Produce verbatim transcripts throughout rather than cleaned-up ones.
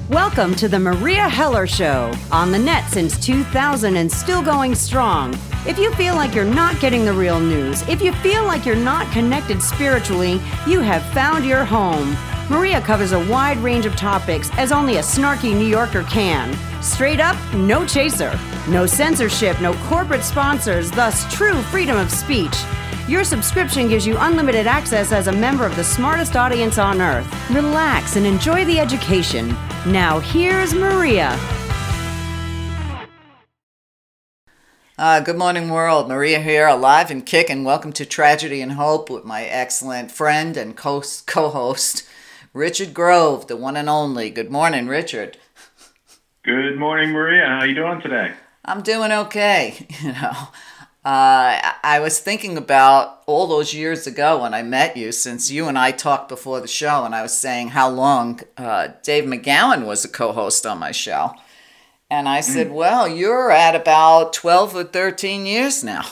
Welcome to the Maria Heller Show, on the net since two thousand and still going strong. If you feel like you're not getting the real news, if you feel like you're not connected spiritually, you have found your home. Maria covers a wide range of topics as only a snarky New Yorker can. Straight up, no chaser. No censorship, no corporate sponsors, thus true freedom of speech. Your subscription gives you unlimited access as a member of the smartest audience on earth. Relax and enjoy the education. Now here's Maria. Uh, good morning, world. Maria here, alive and kicking. Welcome to Tragedy and Hope with my excellent friend and co- co-host, Richard Grove, the one and only. Good morning, Richard. Good morning, Maria. How you doing today? I'm doing okay. You know, uh, I was thinking about all those years ago when I met you, since you and I talked before the show, and I was saying how long uh, Dave McGowan was a co-host on my show. And I said, mm. well, you're at about twelve or thirteen years now.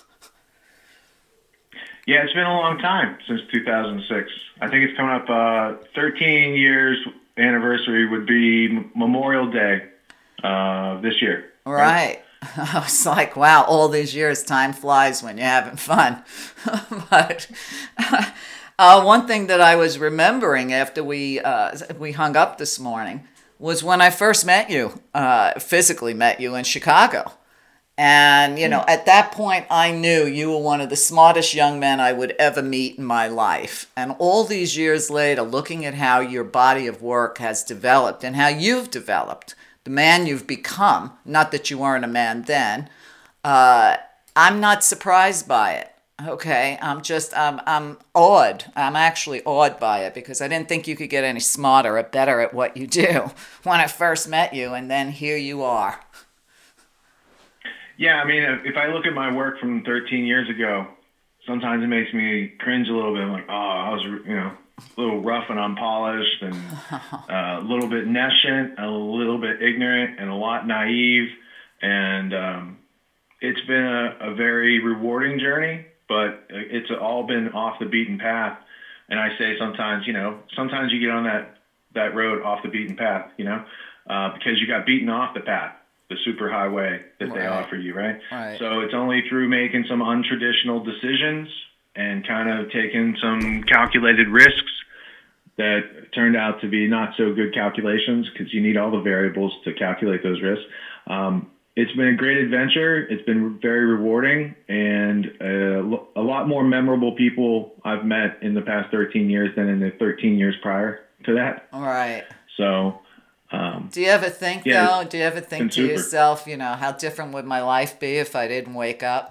Yeah, it's been a long time, since two thousand six. I think it's coming up uh, thirteen years anniversary would be Memorial Day uh, this year. Right. right. I was like, wow, all these years, time flies when you're having fun. But uh, one thing that I was remembering after we uh, we hung up this morning was when I first met you, uh, physically met you in Chicago. And, you know, at that point, I knew you were one of the smartest young men I would ever meet in my life. And all these years later, looking at how your body of work has developed and how you've developed, the man you've become, not that you weren't a man then, uh, I'm not surprised by it. Okay, I'm just, I'm, I'm awed. I'm actually awed by it because I didn't think you could get any smarter or better at what you do when I first met you, and then here you are. Yeah, I mean, if I look at my work from thirteen years ago, sometimes it makes me cringe a little bit. I'm like, oh, I was, you know, a little rough and unpolished and uh, a little bit nescient, a little bit ignorant, and a lot naive. And um, it's been a, a very rewarding journey, but it's all been off the beaten path. And I say sometimes, you know, sometimes you get on that, that road off the beaten path, you know, uh, because you got beaten off the path, the super highway that right. they offer you, right? right? So it's only through making some untraditional decisions and kind of taking some calculated risks that turned out to be not so good calculations, because you need all the variables to calculate those risks. Um, It's been a great adventure. It's been very rewarding, and uh, a lot more memorable people I've met in the past thirteen years than in the thirteen years prior to that. All right. So, um, do you ever think yeah, though? Do you ever think to super. yourself, you know, how different would my life be if I didn't wake up?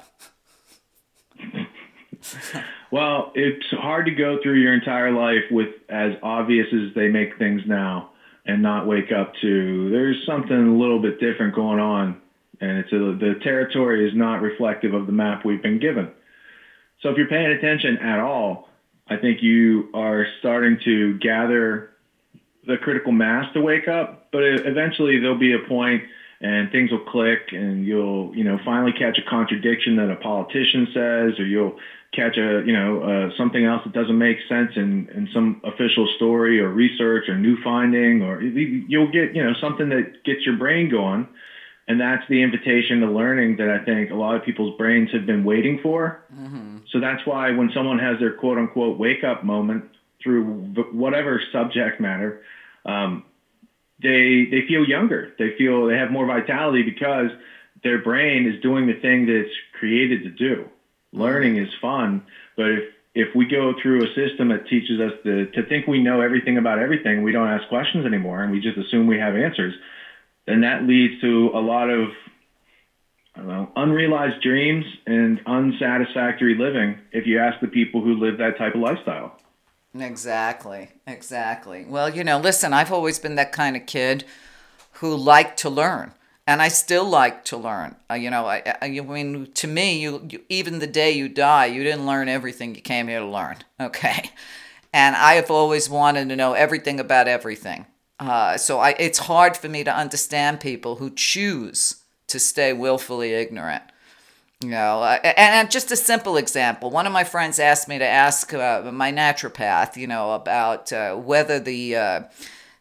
Well, it's hard to go through your entire life with as obvious as they make things now, and not wake up to there's something a little bit different going on. And it's a, the territory is not reflective of the map we've been given. So if you're paying attention at all, I think you are starting to gather the critical mass to wake up. But eventually there'll be a point and things will click, and you'll, you know, finally catch a contradiction that a politician says, or you'll catch a, you know, uh, something else that doesn't make sense in, in some official story or research or new finding, or you'll get, you know, something that gets your brain going. And that's the invitation to learning that I think a lot of people's brains have been waiting for. Mm-hmm. So that's why when someone has their quote unquote wake up moment through whatever subject matter, um, they they feel younger. They feel they have more vitality because their brain is doing the thing that it's created to do. Mm-hmm. Learning is fun, but if if we go through a system that teaches us to, to think we know everything about everything, we don't ask questions anymore, and we just assume we have answers, then that leads to a lot of, I don't know, unrealized dreams and unsatisfactory living if you ask the people who live that type of lifestyle. Exactly, exactly. Well, you know, listen, I've always been that kind of kid who liked to learn, and I still like to learn. Uh, you know, I, I, I mean, to me, you, you even the day you die, you didn't learn everything you came here to learn, okay? And I have always wanted to know everything about everything. Uh, so I, it's hard for me to understand people who choose to stay willfully ignorant. You know, uh, and, and just a simple example. One of my friends asked me to ask uh, my naturopath, you know, about uh, whether the uh,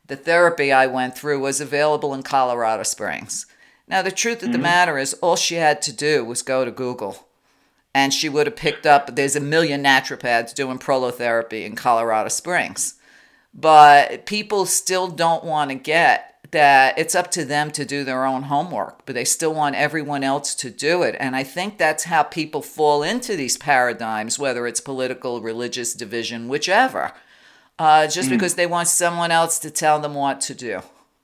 the therapy I went through was available in Colorado Springs. Now, the truth of the matter is, all she had to do was go to Google, and she would have picked up, there's a million naturopaths doing prolotherapy in Colorado Springs. But people still don't want to get that it's up to them to do their own homework, but they still want everyone else to do it. And I think that's how people fall into these paradigms, whether it's political, religious division, whichever, uh, just mm. because they want someone else to tell them what to do.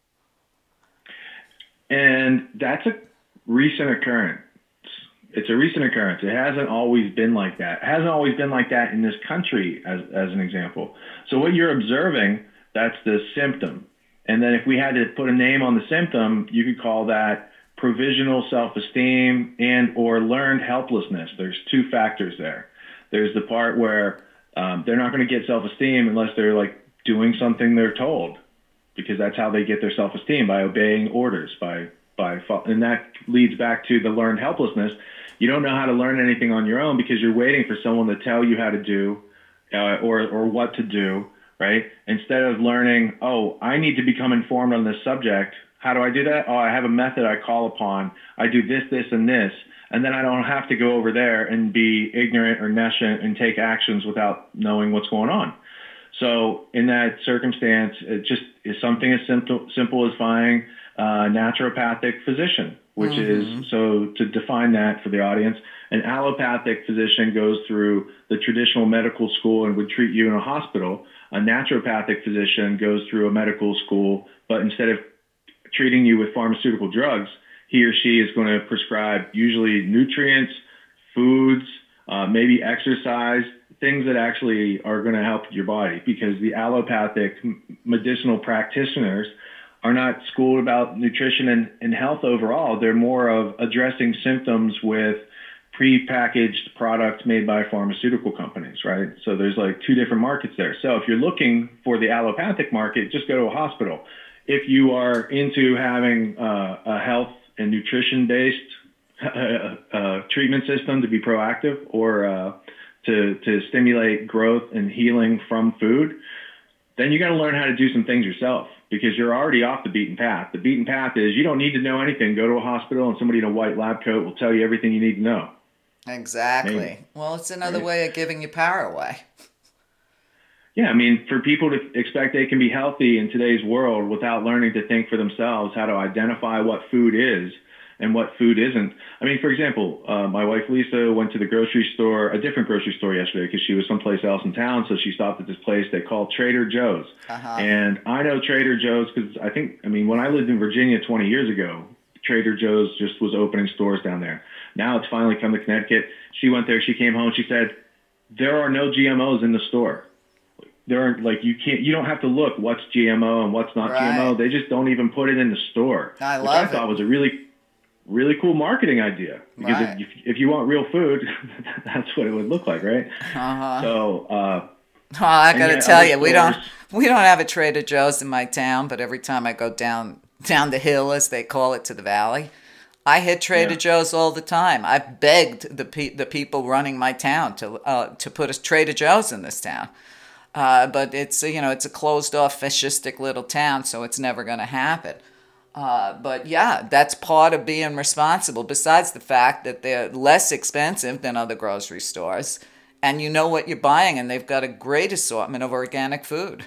And that's a recent occurrence. It's a recent occurrence. It hasn't always been like that. It hasn't always been like that in this country, as, as an example. So what you're observing, that's the symptom. And then if we had to put a name on the symptom, you could call that provisional self-esteem and or learned helplessness. There's two factors there. There's the part where um, they're not going to get self-esteem unless they're like doing something they're told, because that's how they get their self-esteem, by obeying orders, by by and that leads back to the learned helplessness. You don't know how to learn anything on your own because you're waiting for someone to tell you how to do uh, or or what to do. Right? Instead of learning, oh, I need to become informed on this subject. How do I do that? Oh, I have a method I call upon. I do this, this, and this. And then I don't have to go over there and be ignorant or nescient and take actions without knowing what's going on. So in that circumstance, it just is something as simple, simple as finding a naturopathic physician, which mm-hmm. is, so to define that for the audience, an allopathic physician goes through the traditional medical school and would treat you in a hospital. A naturopathic physician goes through a medical school, but instead of treating you with pharmaceutical drugs, he or she is going to prescribe usually nutrients, foods, uh, maybe exercise, things that actually are going to help your body, because the allopathic medicinal practitioners are not schooled about nutrition and, and health overall. They're more of addressing symptoms with pre-packaged products made by pharmaceutical companies, right? So there's like two different markets there. So if you're looking for the allopathic market, just go to a hospital. If you are into having uh, a health and nutrition-based uh, uh, treatment system to be proactive, or uh, to, to stimulate growth and healing from food, then you got to learn how to do some things yourself, because you're already off the beaten path. The beaten path is you don't need to know anything. Go to a hospital and somebody in a white lab coat will tell you everything you need to know. Exactly. Maybe. Well, it's another Right. way of giving your power away. Yeah, I mean, for people to expect they can be healthy in today's world without learning to think for themselves how to identify what food is and what food isn't. I mean, for example, uh, my wife Lisa went to the grocery store, a different grocery store yesterday, because she was someplace else in town. So she stopped at this place they call Trader Joe's. Uh-huh. And I know Trader Joe's because I think, I mean, when I lived in Virginia twenty years ago, Trader Joe's just was opening stores down there. Now it's finally come to Connecticut. She went there, she came home, she said, there are no G M Os in the store. There aren't, like, you can't, you don't have to look what's G M O and what's not right. G M O. They just don't even put it in the store. I which love I thought it. was a really, really cool marketing idea. Because Right. if, if you want real food, that's what it would look like, right? Uh-huh. So, uh, Oh, I got to yet tell other you, we stores- don't we don't have a Trader Joe's in my town, but every time I go down down the hill, as they call it, to the valley, I hit Trader Yeah. Joe's all the time. I've begged the pe- the people running my town to uh, to put a Trader Joe's in this town. Uh, but it's, you know, it's a closed-off, fascistic little town, so it's never going to happen. Uh, but yeah, that's part of being responsible, besides the fact that they're less expensive than other grocery stores, and you know what you're buying, and they've got a great assortment of organic food.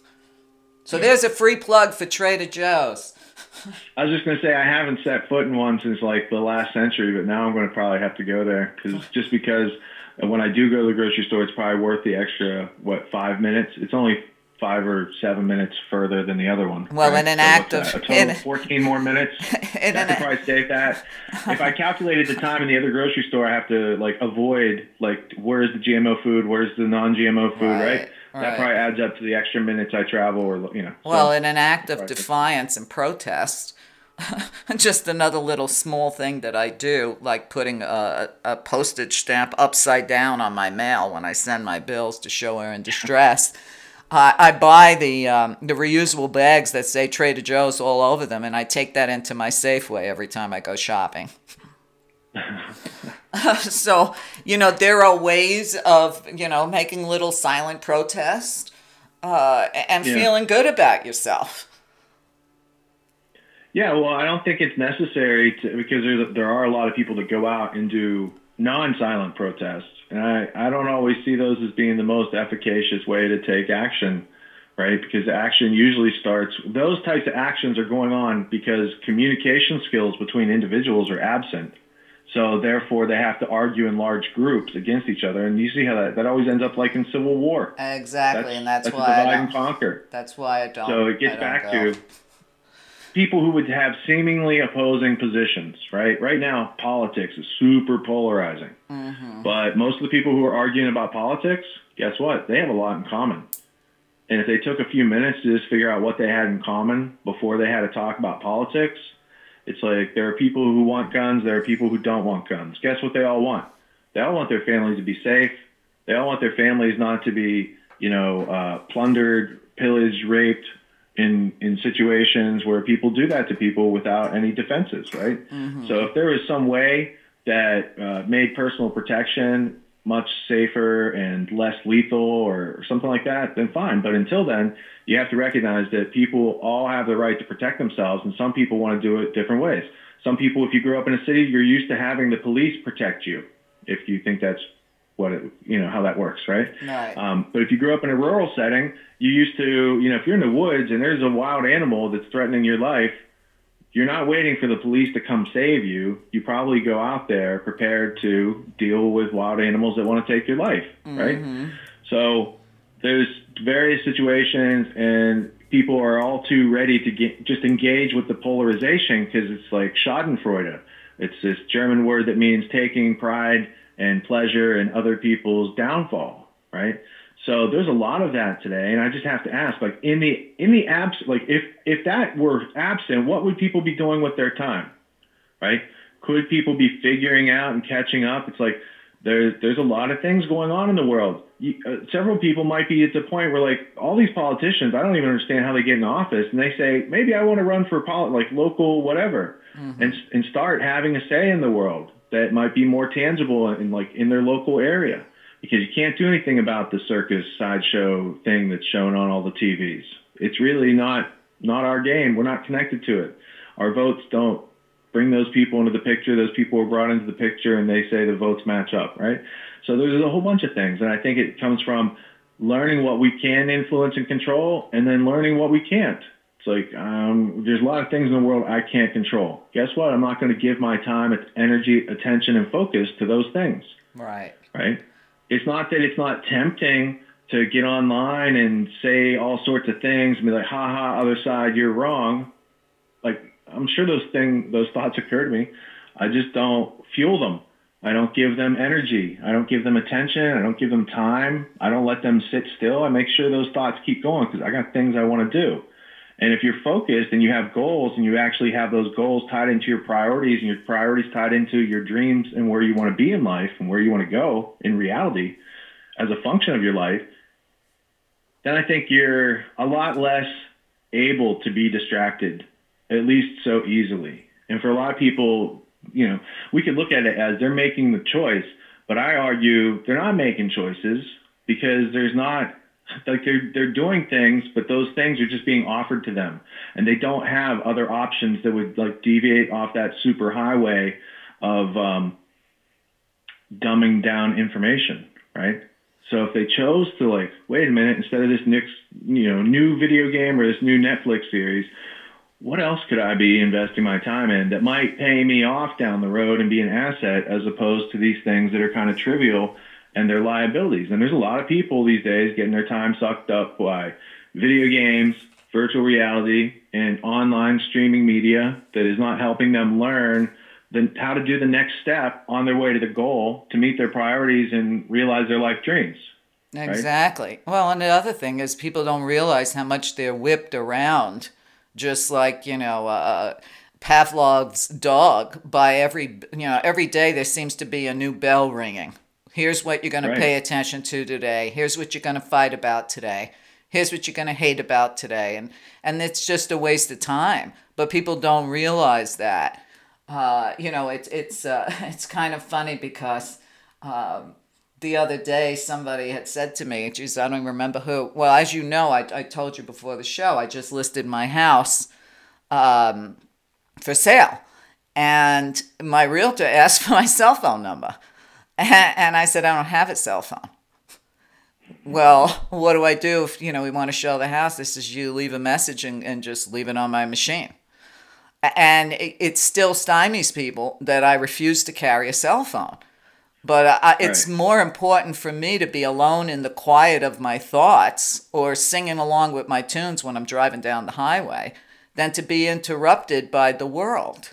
So Yeah. there's a free plug for Trader Joe's. I was just going to say, I haven't set foot in one since like the last century, but now I'm going to probably have to go there, because just because when I do go to the grocery store, it's probably worth the extra, what, five minutes? It's only five or seven minutes further than the other one. Well, right? in an So act what's of- that? a total in- of fourteen more minutes. in I an could a- probably save that. If I calculated the time in the other grocery store, I have to like avoid like where's the G M O food, where's the non-G M O food, Right, right? right. That probably adds up to the extra minutes I travel, or you know. Well, so- in an act of Right. defiance and protest, just another little small thing that I do, like putting a, a postage stamp upside down on my mail when I send my bills to show we're in distress. I I buy the um, the reusable bags that say Trader Joe's all over them, and I take that into my Safeway every time I go shopping. So, you know, there are ways of, you know, making little silent protest uh, and Yeah. feeling good about yourself. Yeah, well, I don't think it's necessary to, because there's, there are a lot of people that go out and do non-silent protests, and I, I don't always see those as being the most efficacious way to take action, right? Because action usually starts, those types of actions are going on because communication skills between individuals are absent. So therefore, they have to argue in large groups against each other, and you see how that, that always ends up like in civil war. Exactly, That's, and that's, that's why a divide I and don't. conquer. That's why I don't. So it gets I don't back go. to people who would have seemingly opposing positions, right? Right now, politics is super polarizing. Mm-hmm. But most of the people who are arguing about politics, guess what? They have a lot in common. And if they took a few minutes to just figure out what they had in common before they had to talk about politics, it's like there are people who want guns, there are people who don't want guns. Guess what they all want? They all want their families to be safe. They all want their families not to be, you know, uh, plundered, pillaged, raped, in in situations where people do that to people without any defenses, right? Mm-hmm. So if there was some way that uh, made personal protection much safer and less lethal or something like that, then fine. But until then, you have to recognize that people all have the right to protect themselves, and some people want to do it different ways. Some people, if you grew up in a city, you're used to having the police protect you, if you think that's what it, you know, how that works, right? Right. Um, but if you grew up in a rural setting, you used to, you know, if you're in the woods and there's a wild animal that's threatening your life, you're not waiting for the police to come save you. You probably go out there prepared to deal with wild animals that want to take your life, right? Mm-hmm. So there's various situations, and people are all too ready to get, just engage with the polarization because it's like Schadenfreude. It's this German word that means taking pride and pleasure in other people's downfall, right? So there's a lot of that today, and I just have to ask, like in the in the abs, like if if that were absent, what would people be doing with their time, right? Could people be figuring out and catching up? It's like there's there's a lot of things going on in the world. You, uh, several people might be at the point where like all these politicians, I don't even understand how they get in office, and they say maybe I want to run for poli- like local whatever, mm-hmm. and and start having a say in the world that might be more tangible in like in their local area, because you can't do anything about the circus sideshow thing that's shown on all the T Vs. It's really not not our game. We're not connected to it. Our votes don't bring those people into the picture. Those people are brought into the picture, and they say the votes match up, right? So there's a whole bunch of things, and I think it comes from learning what we can influence and control, and then learning what we can't. It's like um, there's a lot of things in the world I can't control. Guess what? I'm not going to give my time, energy, attention, and focus to those things. Right. Right? It's not that it's not tempting to get online and say all sorts of things and be like, ha ha, other side, you're wrong. Like, I'm sure those things, those thoughts occur to me. I just don't fuel them. I don't give them energy. I don't give them attention. I don't give them time. I don't let them sit still. I make sure those thoughts keep going because I got things I want to do. And if you're focused and you have goals and you actually have those goals tied into your priorities and your priorities tied into your dreams and where you want to be in life and where you want to go in reality as a function of your life, then I think you're a lot less able to be distracted, at least so easily. And for a lot of people, you know, we could look at it as they're making the choice, but I argue they're not making choices because there's not, like they're they're doing things, but those things are just being offered to them, and they don't have other options that would like deviate off that super highway of um, dumbing down information, right? So if they chose to like, wait a minute, instead of this next, you know, new video game or this new Netflix series, what else could I be investing my time in that might pay me off down the road and be an asset, as opposed to these things that are kind of trivial and their liabilities. And there's a lot of people these days getting their time sucked up by video games, virtual reality, and online streaming media that is not helping them learn the, how to do the next step on their way to the goal to meet their priorities and realize their life dreams. Exactly. Right? Well, and the other thing is people don't realize how much they're whipped around, just like, you know, uh, Pavlov's dog. By every, you know, every day there seems to be a new bell ringing. Here's what you're going right. to pay attention to today. Here's what you're going to fight about today. Here's what you're going to hate about today. And and it's just a waste of time. But people don't realize that. Uh, you know, it's it's uh, it's kind of funny because um, the other day somebody had said to me, geez, I don't even remember who. Well, as you know, I, I told you before the show, I just listed my house. Um, for sale. And my realtor asked for my cell phone number. And I said, I don't have a cell phone. Well, what do I do if, you know, we want to show the house? This is you leave a message and, and just leave it on my machine. And it, it still stymies people that I refuse to carry a cell phone. But I, it's right. more important for me to be alone in the quiet of my thoughts or singing along with my tunes when I'm driving down the highway than to be interrupted by the world.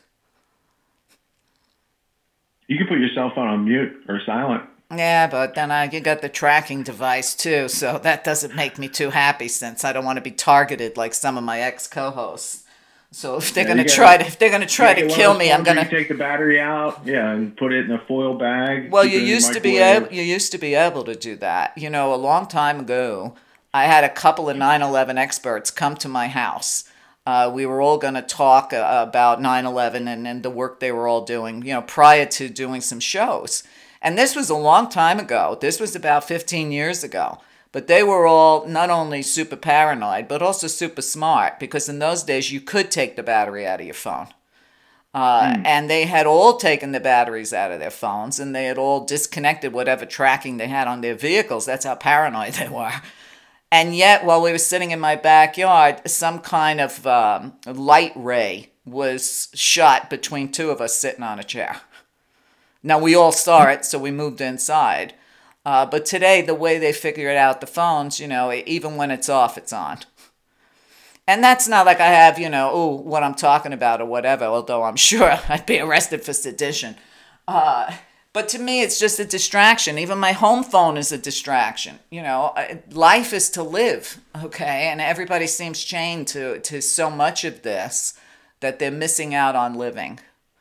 You can put your cell phone on mute or silent. Yeah, but then I you got the tracking device too, so that doesn't make me too happy since I don't want to be targeted like some of my ex co-hosts. So if they're yeah, gonna try to if they're gonna try to kill me, I'm gonna take the battery out, yeah, and put it in a foil bag. Well, you used to be able you used to be able to do that. You know, a long time ago, I had a couple of nine eleven experts come to my house. Uh, we were all going to talk uh, about nine eleven and, and the work they were all doing, you know, prior to doing some shows. And this was a long time ago. This was about fifteen years ago. But they were all not only super paranoid, but also super smart, because in those days you could take the battery out of your phone. Uh, mm. And they had all taken the batteries out of their phones, and they had all disconnected whatever tracking they had on their vehicles. That's how paranoid they were. And yet, while we were sitting in my backyard, some kind of um, light ray was shot between two of us sitting on a chair. Now, we all saw it, so we moved inside. Uh, but today, the way they figured out the phones, you know, even when it's off, it's on. And that's not like I have, you know, ooh, what I'm talking about or whatever, although I'm sure I'd be arrested for sedition. Uh, but to me, it's just a distraction. Even my home phone is a distraction. You know, life is to live, okay? And everybody seems chained to, to so much of this that they're missing out on living.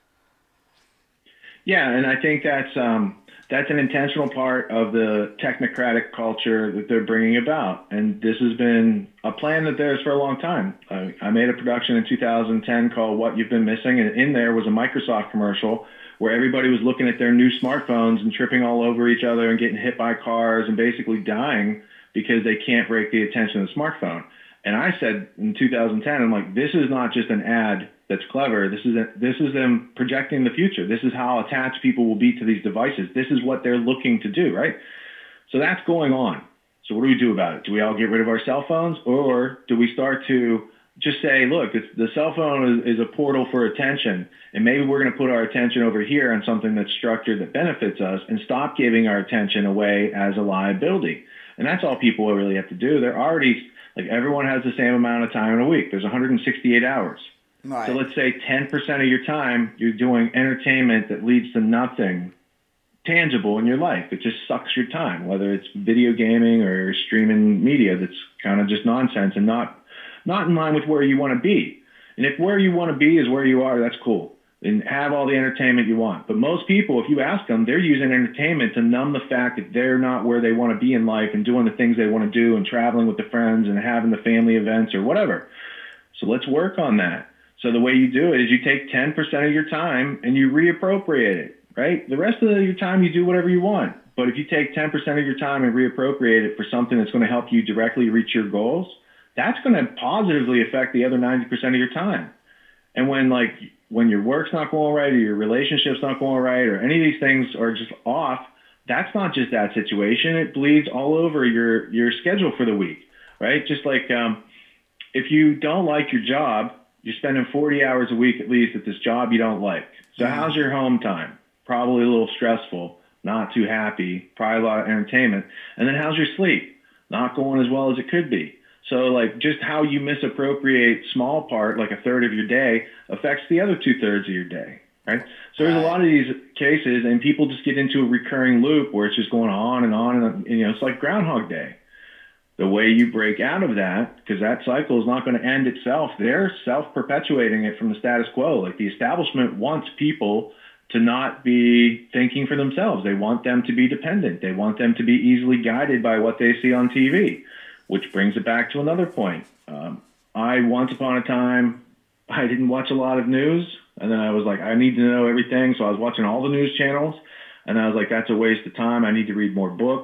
Yeah, and I think that's um, that's an intentional part of the technocratic culture that they're bringing about. And this has been a plan that there's for a long time. I, I made a production in two thousand ten called What You've Been Missing, and in there was a Microsoft commercial where everybody was looking at their new smartphones and tripping all over each other and getting hit by cars and basically dying because they can't break the attention of the smartphone. And I said in two thousand ten, I'm like, this is not just an ad that's clever. This is a, this is them projecting the future. This is how attached people will be to these devices. This is what they're looking to do, right? So that's going on. So what do we do about it? Do we all get rid of our cell phones, or do we start to just say, look, it's, the cell phone is, is a portal for attention, and maybe we're going to put our attention over here on something that's structured that benefits us and stop giving our attention away as a liability. And that's all people really have to do. They're already, like, everyone has the same amount of time in a week. There's one hundred sixty-eight hours. Right. So let's say ten percent of your time you're doing entertainment that leads to nothing tangible in your life. It just sucks your time, whether it's video gaming or streaming media that's kind of just nonsense and not not in line with where you want to be. And if where you want to be is where you are, that's cool. And have all the entertainment you want. But most people, if you ask them, they're using entertainment to numb the fact that they're not where they want to be in life and doing the things they want to do and traveling with the friends and having the family events or whatever. So let's work on that. So the way you do it is you take ten percent of your time and you reappropriate it, right? The rest of your time you do whatever you want. But if you take ten percent of your time and reappropriate it for something that's going to help you directly reach your goals, that's going to positively affect the other ninety percent of your time. And when like when your work's not going right or your relationship's not going right or any of these things are just off, that's not just that situation. It bleeds all over your, your schedule for the week, right? Just like um, if you don't like your job, you're spending forty hours a week at least at this job you don't like. So mm-hmm. How's your home time? Probably a little stressful, not too happy, probably a lot of entertainment. And then how's your sleep? Not going as well as it could be. So like just how you misappropriate small part, like a third of your day, affects the other two thirds of your day, right? So there's a lot of these cases and people just get into a recurring loop where it's just going on and on. And, you know, it's like Groundhog Day. The way you break out of that, because that cycle is not going to end itself, they're self-perpetuating it from the status quo. Like the establishment wants people to not be thinking for themselves. They want them to be dependent. They want them to be easily guided by what they see on T V, which brings it back to another point. Um, I, once upon a time, I didn't watch a lot of news, and then I was like, I need to know everything, so I was watching all the news channels, and I was like, that's a waste of time. I need to read more books.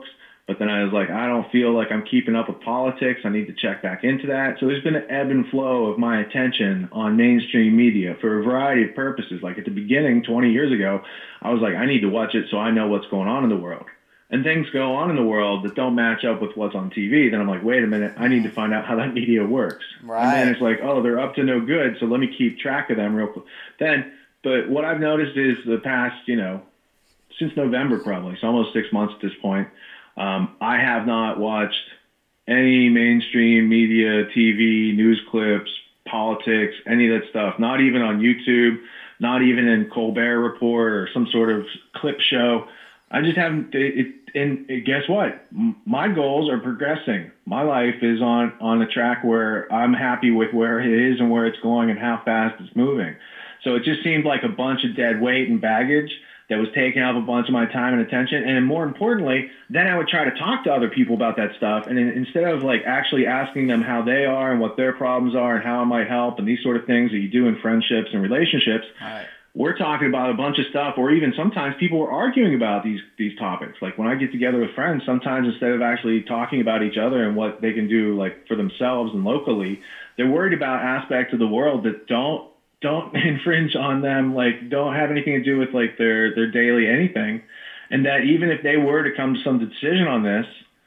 But then I was like, I don't feel like I'm keeping up with politics. I need to check back into that. So there's been an ebb and flow of my attention on mainstream media for a variety of purposes. Like at the beginning, twenty years ago, I was like, I need to watch it so I know what's going on in the world. And things go on in the world that don't match up with what's on T V. Then I'm like, wait a minute, I need to find out how that media works. Right. And then it's like, oh, they're up to no good, so let me keep track of them real quick. Then, but what I've noticed is the past, you know, since November probably, it's almost six months at this point, Um, I have not watched any mainstream media, T V, news clips, politics, any of that stuff, not even on YouTube, not even in Colbert Report or some sort of clip show. I just haven't, it, it, and guess what? My goals are progressing. My life is on, on a track where I'm happy with where it is and where it's going and how fast it's moving. So it just seemed like a bunch of dead weight and baggage that was taking up a bunch of my time and attention. And more importantly, then I would try to talk to other people about that stuff. And then instead of like actually asking them how they are and what their problems are and how it might help and these sort of things that you do in friendships and relationships, right, we're talking about a bunch of stuff, or even sometimes people are arguing about these, these topics. Like when I get together with friends, sometimes instead of actually talking about each other and what they can do like for themselves and locally, they're worried about aspects of the world that don't don't infringe on them, like don't have anything to do with like their, their daily anything. And that even if they were to come to some decision on this,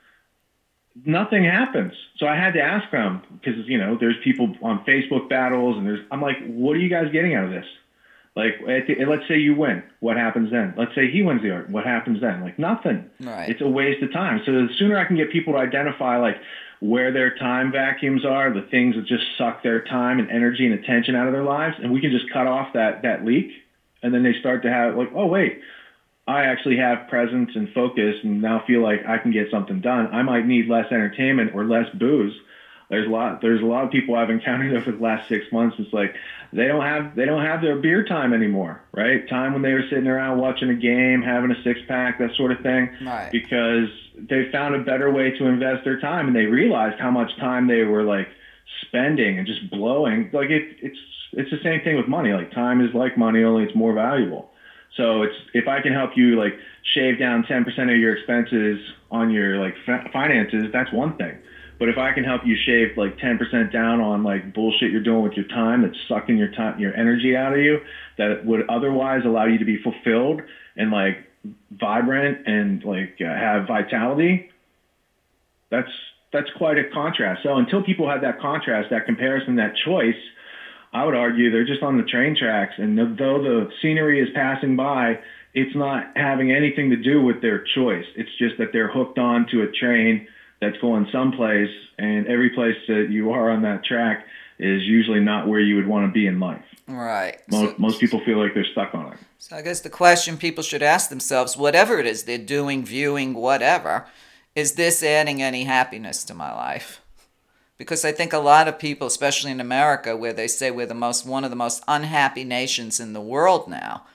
nothing happens. So I had to ask them because, you know, there's people on Facebook battles and there's, I'm like, what are you guys getting out of this? Like, let's say you win. What happens then? Let's say he wins the argument. What happens then? Like nothing. Right. It's a waste of time. So the sooner I can get people to identify like where their time vacuums are, the things that just suck their time and energy and attention out of their lives, and we can just cut off that that leak, and then they start to have like, oh wait, I actually have presence and focus and now feel like I can get something done. I might need less entertainment or less booze. There's a lot there's a lot of people I've encountered over the last six months. It's like they don't have they don't have their beer time anymore, right? Time when they were sitting around watching a game, having a six pack, that sort of thing. Right. Because they found a better way to invest their time, and they realized how much time they were like spending and just blowing. Like it, it's it's the same thing with money. Like time is like money, only it's more valuable. So it's if I can help you like shave down ten percent of your expenses on your like f- finances, that's one thing. But if I can help you shave like ten percent down on like bullshit you're doing with your time that's sucking your time, your energy out of you, that would otherwise allow you to be fulfilled and like vibrant and like uh, have vitality, that's that's quite a contrast. So until people have that contrast, that comparison, that choice, I would argue they're just on the train tracks. And though the scenery is passing by, it's not having anything to do with their choice. It's just that they're hooked on to a train that's going someplace, and every place that you are on that track is usually not where you would want to be in life. Right. Most, so, most people feel like they're stuck on it. So I guess the question people should ask themselves, whatever it is they're doing, viewing, whatever, is this adding any happiness to my life? Because I think a lot of people, especially in America, where they say we're the most one of the most unhappy nations in the world now,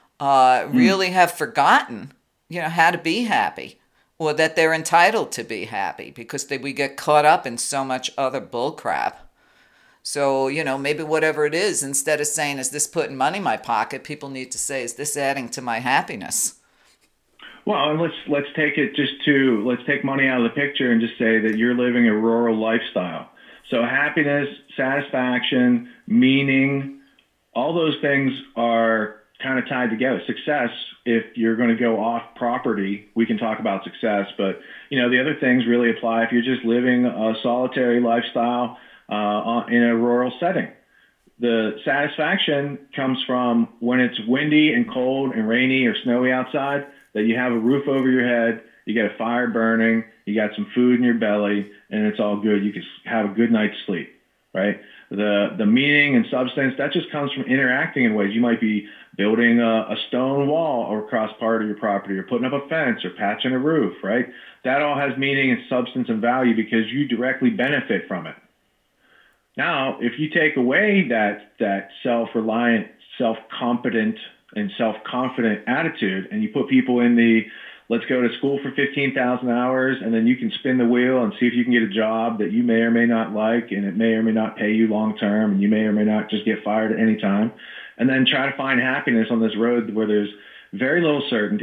uh, really mm. have forgotten, you know, how to be happy. Or that they're entitled to be happy because they, we get caught up in so much other bullcrap. So, you know, maybe whatever it is, instead of saying, is this putting money in my pocket, people need to say, is this adding to my happiness? Well, and let's let's take it just to, let's take money out of the picture and just say that you're living a rural lifestyle. So happiness, satisfaction, meaning, all those things are kind of tied together. Success, if you're going to go off property, we can talk about success, but you know the other things really apply if you're just living a solitary lifestyle uh, in a rural setting. The satisfaction comes from when it's windy and cold and rainy or snowy outside, that you have a roof over your head, you got a fire burning, you got some food in your belly, and it's all good. You can have a good night's sleep, right? The the meaning and substance, that just comes from interacting in ways. You might be building a, a stone wall across part of your property, or putting up a fence, or patching a roof, right? That all has meaning and substance and value because you directly benefit from it. Now, if you take away that that self-reliant, self-competent, and self-confident attitude, and you put people in the let's go to school for fifteen thousand hours, and then you can spin the wheel and see if you can get a job that you may or may not like, and it may or may not pay you long term, and you may or may not just get fired at any time, and then try to find happiness on this road where there's very little certainty,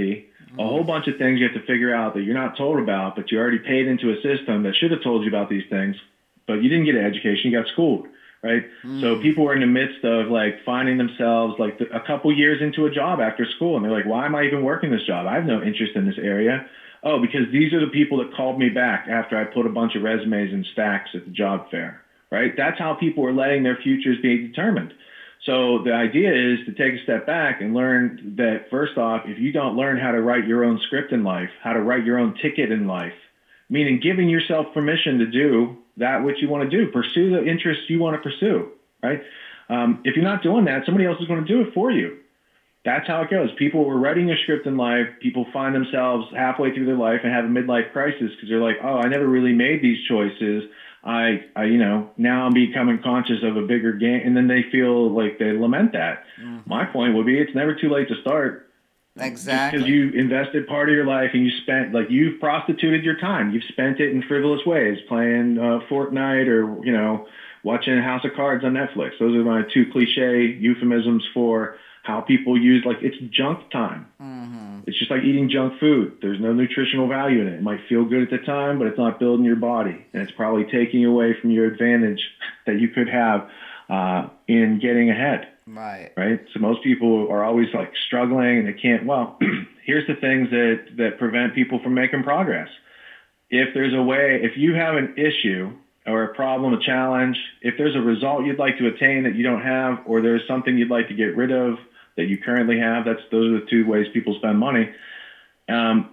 a whole bunch of things you have to figure out that you're not told about, but you already paid into a system that should have told you about these things, but you didn't get an education, you got schooled, right? Mm. So people are in the midst of like finding themselves like the, a couple years into a job after school, and they're like, why am I even working this job? I have no interest in this area. Oh, because these are the people that called me back after I put a bunch of resumes in stacks at the job fair, right? That's how people are letting their futures be determined. So the idea is to take a step back and learn that, first off, if you don't learn how to write your own script in life, how to write your own ticket in life, meaning giving yourself permission to do that which you want to do, pursue the interests you want to pursue, right? Um, if you're not doing that, somebody else is going to do it for you. That's how it goes. People were writing a script in life. People find themselves halfway through their life and have a midlife crisis because they're like, oh, I never really made these choices. I, I, you know, now I'm becoming conscious of a bigger game. And then they feel like they lament that. Mm-hmm. My point would be it's never too late to start. Exactly. Because you invested part of your life and you spent, like, you've prostituted your time. You've spent it in frivolous ways, playing uh, Fortnite or, you know, watching House of Cards on Netflix. Those are my two cliche euphemisms for how people use, like, it's junk time. Mm-hmm. It's just like eating junk food. There's no nutritional value in it. It might feel good at the time, but it's not building your body. And it's probably taking away from your advantage that you could have uh, in getting ahead. Right. Right. So most people are always like struggling and they can't. Well, here's the things that, that prevent people from making progress. If there's a way, if you have an issue or a problem, a challenge, if there's a result you'd like to attain that you don't have, or there's something you'd like to get rid of that you currently have, that's those are the two ways people spend money. Um,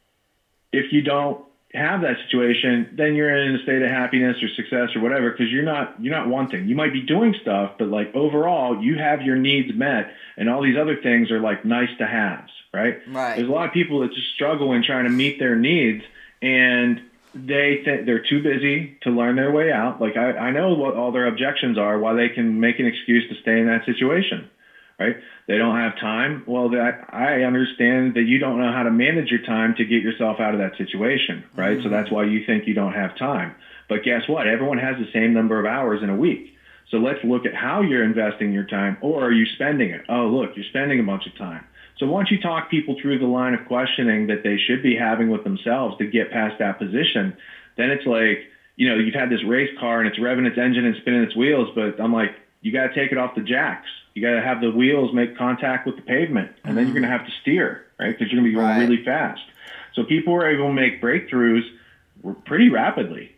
if you don't have that situation, then you're in a state of happiness or success or whatever, because you're not you're not wanting. You might be doing stuff, but like overall, you have your needs met, and all these other things are like nice to haves, right? Right. There's a lot of people that just struggle in trying to meet their needs, and they think they're too busy to learn their way out. Like I, I know what all their objections are, why they can make an excuse to stay in that situation. Right? They don't have time. Well, that I understand that you don't know how to manage your time to get yourself out of that situation, right? Mm-hmm. So that's why you think you don't have time. But guess what? Everyone has the same number of hours in a week. So let's look at how you're investing your time, or are you spending it? Oh, look, you're spending a bunch of time. So once you talk people through the line of questioning that they should be having with themselves to get past that position, then it's like, you know, you've had this race car and it's revving its engine and spinning its wheels, but I'm like, you got to take it off the jacks. You got to have the wheels make contact with the pavement, and then you're going to have to steer, right? Because you're going to be going right. really fast. So people are able to make breakthroughs pretty rapidly.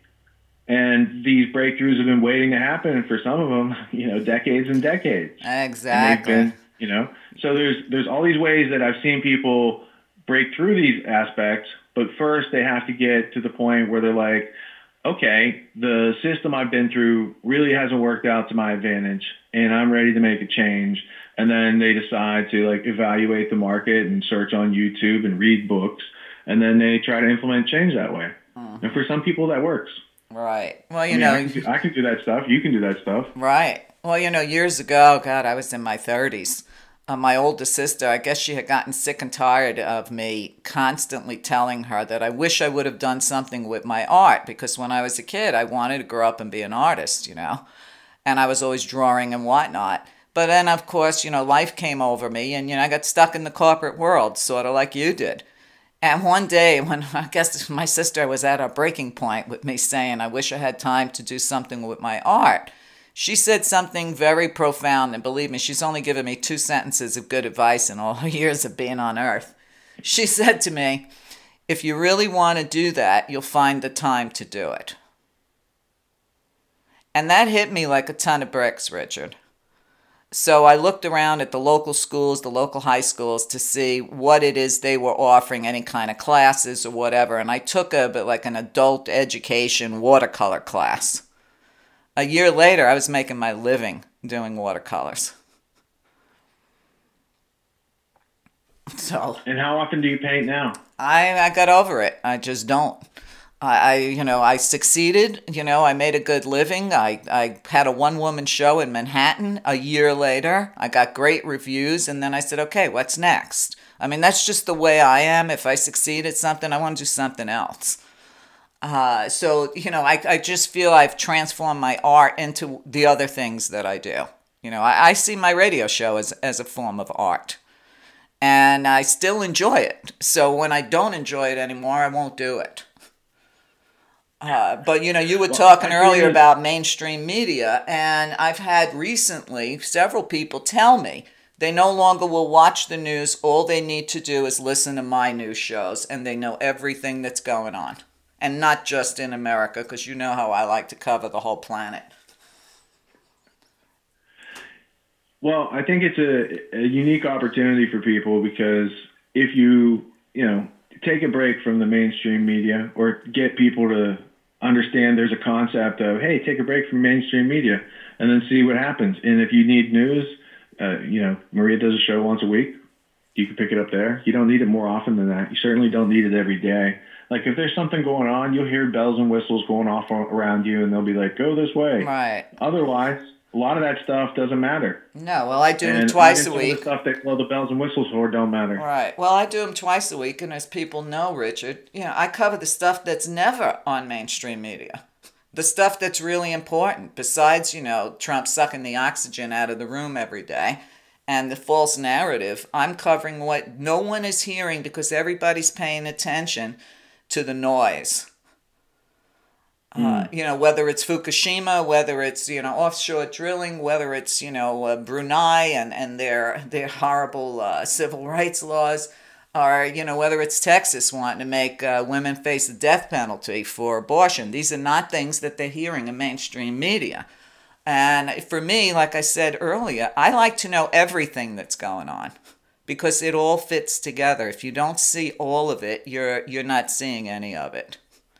And these breakthroughs have been waiting to happen, and for some of them, you know, decades and decades. Exactly. And they've been, you know, so there's there's all these ways that I've seen people break through these aspects, but first they have to get to the point where they're like, okay, the system I've been through really hasn't worked out to my advantage, and I'm ready to make a change. And then they decide to like evaluate the market and search on YouTube and read books, and then they try to implement change that way. Mm-hmm. And for some people, that works. Right. Well, you I mean, know, I can, do, I can do that stuff. You can do that stuff. Right. Well, you know, years ago, God, I was in my thirties. Uh, my older sister, I guess she had gotten sick and tired of me constantly telling her that I wish I would have done something with my art, because when I was a kid, I wanted to grow up and be an artist, you know, and I was always drawing and whatnot. But then, of course, you know, life came over me, and, you know, I got stuck in the corporate world, sort of like you did. And one day, when I guess my sister was at a breaking point with me saying, I wish I had time to do something with my art, she said something very profound, and believe me, she's only given me two sentences of good advice in all her years of being on earth. She said to me, if you really want to do that, you'll find the time to do it. And that hit me like a ton of bricks, Richard. So I looked around at the local schools, the local high schools, to see what it is they were offering, any kind of classes or whatever, and I took a but like an adult education watercolor class. A year later, I was making my living doing watercolors. So. And how often do you paint now? I, I got over it. I just don't. I, I, you know, I succeeded. You know, I made a good living. I, I had a one-woman show in Manhattan a year later. I got great reviews, and then I said, okay, what's next? I mean, that's just the way I am. If I succeed at something, I want to do something else. Uh, so, you know, I, I just feel I've transformed my art into the other things that I do. You know, I, I see my radio show as, as a form of art. And I still enjoy it. So when I don't enjoy it anymore, I won't do it. Uh, but, you know, you were well, talking earlier about mainstream media, and I've had recently several people tell me they no longer will watch the news. All they need to do is listen to my news shows, and they know everything that's going on. And not just in America, because you know how I like to cover the whole planet. Well, I think it's a, a unique opportunity for people because if you, you know, take a break from the mainstream media or get people to understand there's a concept of, hey, take a break from mainstream media and then see what happens. And if you need news, uh, you know, Maria does a show once a week. You can pick it up there. You don't need it more often than that. You certainly don't need it every day. Like if there's something going on, you'll hear bells and whistles going off around you and they'll be like, go this way. Right. Otherwise, a lot of that stuff doesn't matter. No, well, I do and them twice a some week. Of the stuff that well, the bells and whistles for don't matter. Right. Well, I do them twice a week, and as people know, Richard, you know, I cover the stuff that's never on mainstream media. The stuff that's really important, besides, you know, Trump sucking the oxygen out of the room every day and the false narrative. I'm covering what no one is hearing because everybody's paying attention to the noise. Uh, you know, whether it's Fukushima, whether it's, you know, offshore drilling, whether it's, you know, uh, Brunei and, and their their horrible uh, civil rights laws, or, you know, whether it's Texas wanting to make uh, women face the death penalty for abortion. These are not things that they're hearing in mainstream media. And for me, like I said earlier, I like to know everything that's going on because it all fits together. If you don't see all of it, you're you're not seeing any of it.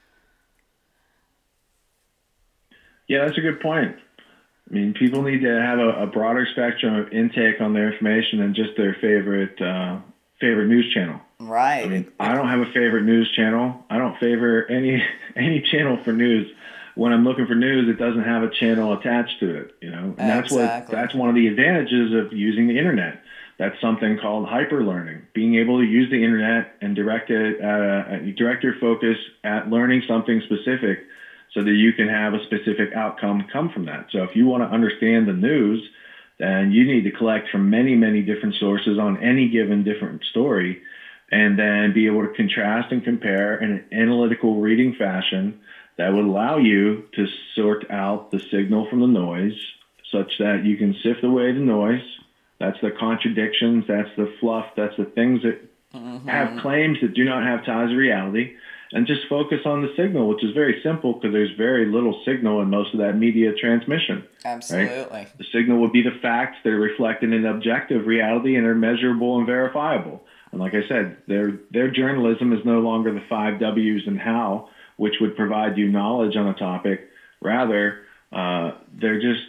Yeah, that's a good point. I mean, people need to have a, a broader spectrum of intake on their information than just their favorite uh, favorite news channel. Right. I mean, I don't have a favorite news channel. I don't favor any any channel for news. When I'm looking for news, it doesn't have a channel attached to it. You know, and that's exactly. what that's one of the advantages of using the internet. That's something called hyperlearning. Being able to use the internet and direct it, uh, direct your focus at learning something specific, so that you can have a specific outcome come from that. So if you want to understand the news, then you need to collect from many, many different sources on any given different story, and then be able to contrast and compare in an analytical reading fashion that would allow you to sort out the signal from the noise such that you can sift away the noise. That's the contradictions, that's the fluff, that's the things that mm-hmm. have claims that do not have ties to reality, and just focus on the signal, which is very simple because there's very little signal in most of that media transmission. Absolutely. Right? The signal would be the facts that are reflected in objective reality and are measurable and verifiable. And like I said, their their journalism is no longer the five W's and how, which would provide you knowledge on a topic. Rather, uh, they're just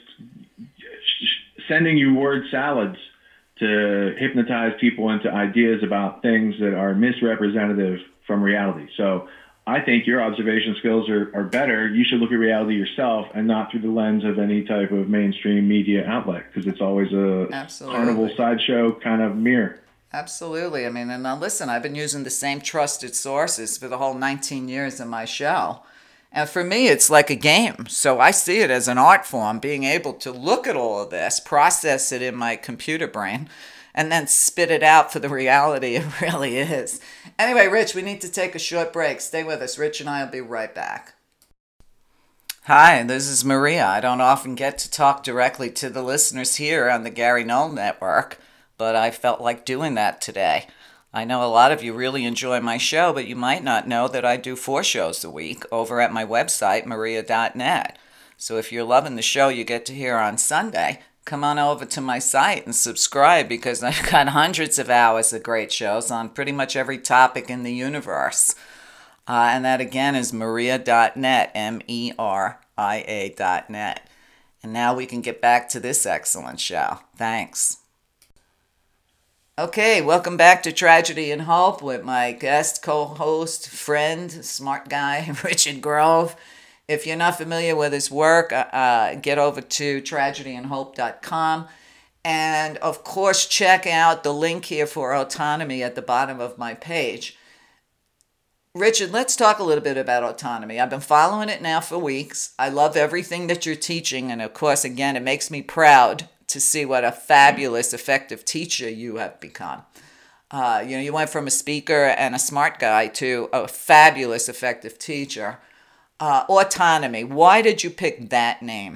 sending you word salads to hypnotize people into ideas about things that are misrepresentative from reality. So I think your observation skills are, are better. You should look at reality yourself and not through the lens of any type of mainstream media outlet, because it's always a Absolutely. carnival sideshow kind of mirror. Absolutely. I mean, and now listen, I've been using the same trusted sources for the whole nineteen years of my show. And for me, it's like a game. So I see it as an art form, being able to look at all of this, process it in my computer brain, and then spit it out for the reality it really is. Anyway, Rich, we need to take a short break. Stay with us. Rich and I will be right back. Hi, this is Maria. I don't often get to talk directly to the listeners here on the Gary Knoll Network, but I felt like doing that today. I know a lot of you really enjoy my show, but you might not know that I do four shows a week over at my website, maria dot net. So if you're loving the show you get to hear on Sunday, come on over to my site and subscribe, because I've got hundreds of hours of great shows on pretty much every topic in the universe. Uh, and that again is maria dot net, M E R I A dot net. And now we can get back to this excellent show. Thanks. Okay, welcome back to Tragedy and Hope with my guest, co-host, friend, smart guy, Richard Grove. If you're not familiar with his work, uh, get over to tragedy and hope dot com. And, of course, check out the link here for autonomy at the bottom of my page. Richard, let's talk a little bit about autonomy. I've been following it now for weeks. I love everything that you're teaching. And, of course, again, it makes me proud to see what a fabulous, effective teacher you have become. Uh, you know, you went from a speaker and a smart guy to a fabulous, effective teacher. Uh, autonomy. Why did you pick that name?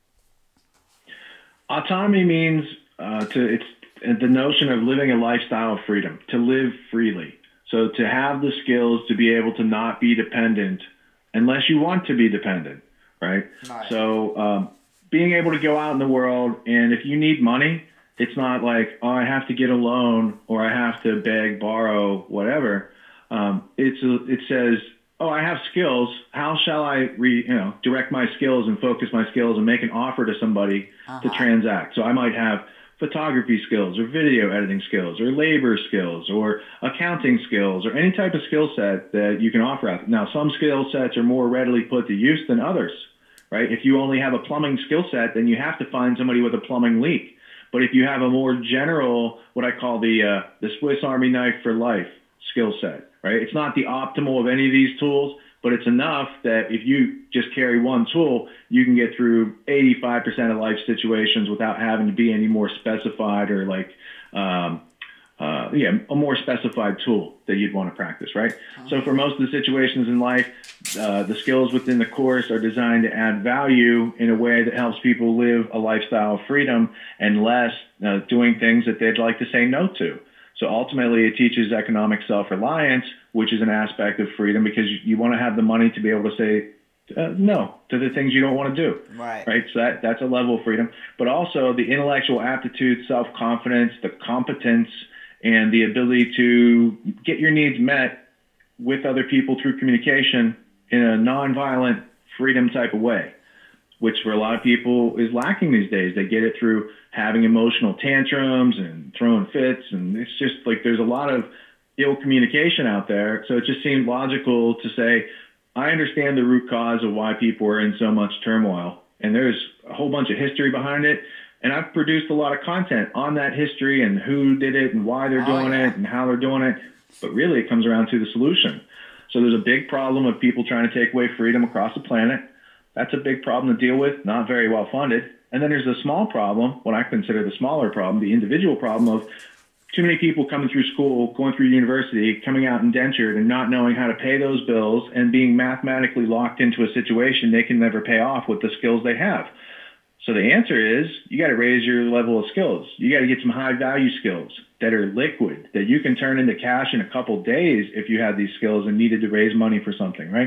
Autonomy means uh, to it's the notion of living a lifestyle of freedom, to live freely. So to have the skills to be able to not be dependent unless you want to be dependent, right? Right. So um, being able to go out in the world, and if you need money, it's not like, oh, I have to get a loan or I have to beg, borrow, whatever. Um, it's a, it says, oh, I have skills. How shall I re, you know, direct my skills and focus my skills and make an offer to somebody uh-huh. to transact? So I might have photography skills or video editing skills or labor skills or accounting skills or any type of skill set that you can offer out. Now, some skill sets are more readily put to use than others, right? If you only have a plumbing skill set, then you have to find somebody with a plumbing leak. But if you have a more general, what I call the uh, the Swiss Army knife for life skill set, right? It's not the optimal of any of these tools, but it's enough that if you just carry one tool, you can get through eighty-five percent of life situations without having to be any more specified or like, um, uh, yeah, a more specified tool that you'd want to practice, right? Uh-huh. So for most of the situations in life, uh, the skills within the course are designed to add value in a way that helps people live a lifestyle of freedom and less uh, doing things that they'd like to say no to. So ultimately, it teaches economic self-reliance, which is an aspect of freedom because you, you want to have the money to be able to say uh, no to the things you don't want to do. Right. Right. So that, that's a level of freedom. But also the intellectual aptitude, self-confidence, the competence, and the ability to get your needs met with other people through communication in a nonviolent freedom type of way, which for a lot of people is lacking these days. They get it through having emotional tantrums and throwing fits. And it's just like there's a lot of ill communication out there. So it just seemed logical to say, I understand the root cause of why people are in so much turmoil. And there's a whole bunch of history behind it. And I've produced a lot of content on that history and who did it and why they're doing oh, yeah. it and how they're doing it. But really, it comes around to the solution. So there's a big problem of people trying to take away freedom across the planet. That's a big problem to deal with, not very well funded. And then there's a small problem, what I consider the smaller problem, the individual problem of too many people coming through school, going through university, coming out indentured and not knowing how to pay those bills and being mathematically locked into a situation they can never pay off with the skills they have. So the answer is you got to raise your level of skills. You got to get some high value skills that are liquid, that you can turn into cash in a couple of days if you have these skills and needed to raise money for something, right?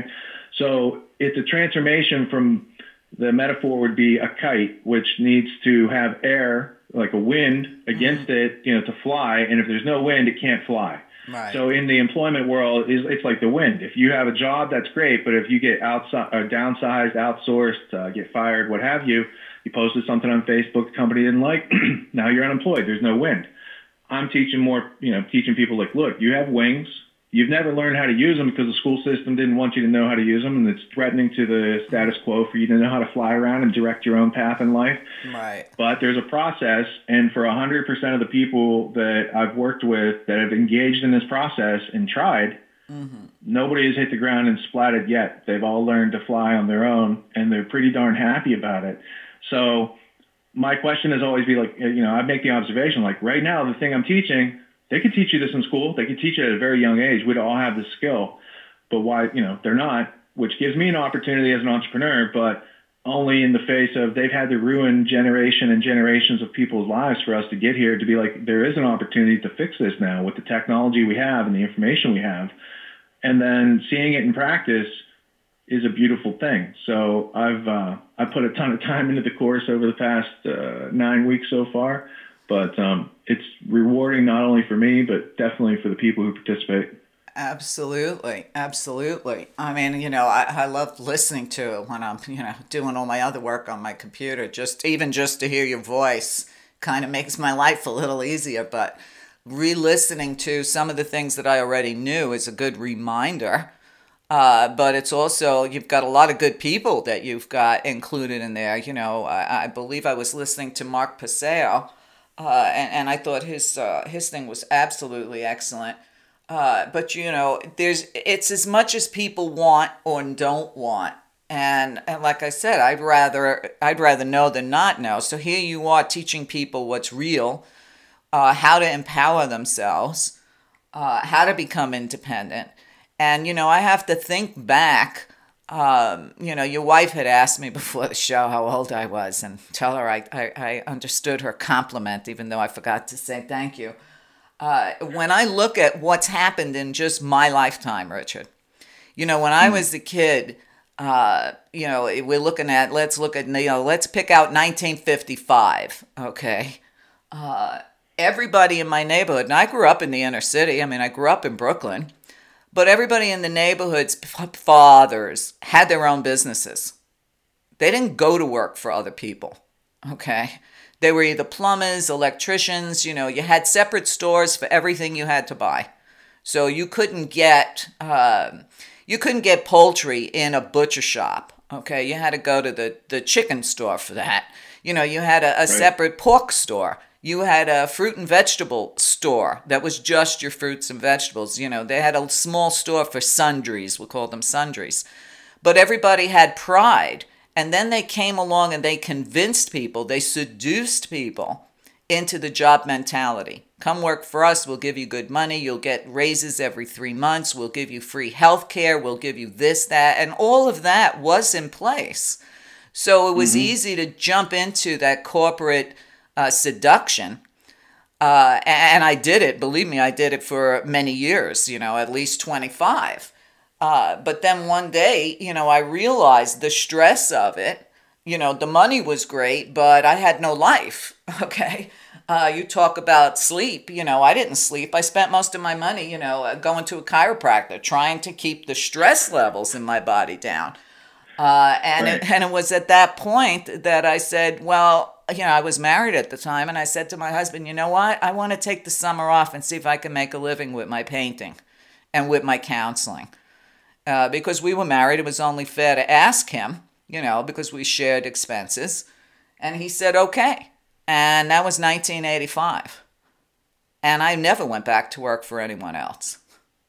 So it's a transformation from the metaphor would be a kite, which needs to have air, like a wind against mm-hmm. it, you know, to fly. And if there's no wind, it can't fly. Right. So in the employment world, it's like the wind. If you have a job, that's great. But if you get outside, or downsized, outsourced, uh, get fired, what have you, you posted something on Facebook the company didn't like, now you're unemployed. There's no wind. I'm teaching more, you know, teaching people like, look, you have wings. You've never learned how to use them because the school system didn't want you to know how to use them, and it's threatening to the status quo for you to know how to fly around and direct your own path in life. Right. But there's a process, and for one hundred percent of the people that I've worked with that have engaged in this process and tried, mm-hmm. nobody has hit the ground and splatted yet. They've all learned to fly on their own, and they're pretty darn happy about it. So my question is always be like, you know, I make the observation, like right now, the thing I'm teaching, they could teach you this in school. They could teach it at a very young age. We'd all have this skill, but why, you know, they're not, which gives me an opportunity as an entrepreneur, but only in the face of they've had to ruin generation and generations of people's lives for us to get here, to be like, there is an opportunity to fix this now with the technology we have and the information we have. And then seeing it in practice is a beautiful thing. So I've, uh, I put a ton of time into the course over the past uh, nine weeks so far. But um, it's rewarding not only for me, but definitely for the people who participate. Absolutely. Absolutely. I mean, you know, I, I love listening to it when I'm, you know, doing all my other work on my computer. Just even just to hear your voice kind of makes my life a little easier. But re-listening to some of the things that I already knew is a good reminder. Uh, but it's also, you've got a lot of good people that you've got included in there. You know, I, I believe I was listening to Mark Passeo. Uh, and, and I thought his uh, his thing was absolutely excellent. Uh, but, you know, there's it's as much as people want or don't want. And, and like I said, I'd rather I'd rather know than not know. So here you are teaching people what's real, uh, how to empower themselves, uh, how to become independent. And, you know, I have to think back. Um, you know, your wife had asked me before the show how old I was, and tell her I, I, I understood her compliment, even though I forgot to say thank you. Uh, when I look at what's happened in just my lifetime, Richard, you know, when I was a kid, uh, you know, we're looking at, let's look at, you know, let's pick out nineteen fifty-five, okay? Uh, everybody in my neighborhood, and I grew up in the inner city, I mean, I grew up in Brooklyn, but everybody in the neighborhood's fathers had their own businesses. They didn't go to work for other people, okay? They were either plumbers, electricians, you know, you had separate stores for everything you had to buy. So you couldn't get, uh, you couldn't get poultry in a butcher shop, okay? You had to go to the, the chicken store for that. You know, you had a, a right. separate pork store. You had a fruit and vegetable store that was just your fruits and vegetables. You know, they had a small store for sundries. We'll call them sundries. But everybody had pride. And then they came along and they convinced people, they seduced people into the job mentality. Come work for us. We'll give you good money. You'll get raises every three months. We'll give you free health care. We'll give you this, that. And all of that was in place. So it was mm-hmm. easy to jump into that corporate Uh, seduction, uh, and I did it. Believe me, I did it for many years. You know, at least twenty-five. Uh, but then one day, you know, I realized the stress of it. You know, the money was great, but I had no life. Okay, uh, you talk about sleep. You know, I didn't sleep. I spent most of my money, you know, uh, going to a chiropractor, trying to keep the stress levels in my body down. Uh, and right. it, and it was at that point that I said, well. You know, I was married at the time, and I said to my husband, you know what? I want to take the summer off and see if I can make a living with my painting and with my counseling. Uh, because we were married, it was only fair to ask him, you know, because we shared expenses. And he said, okay. And that was nineteen eighty-five. And I never went back to work for anyone else.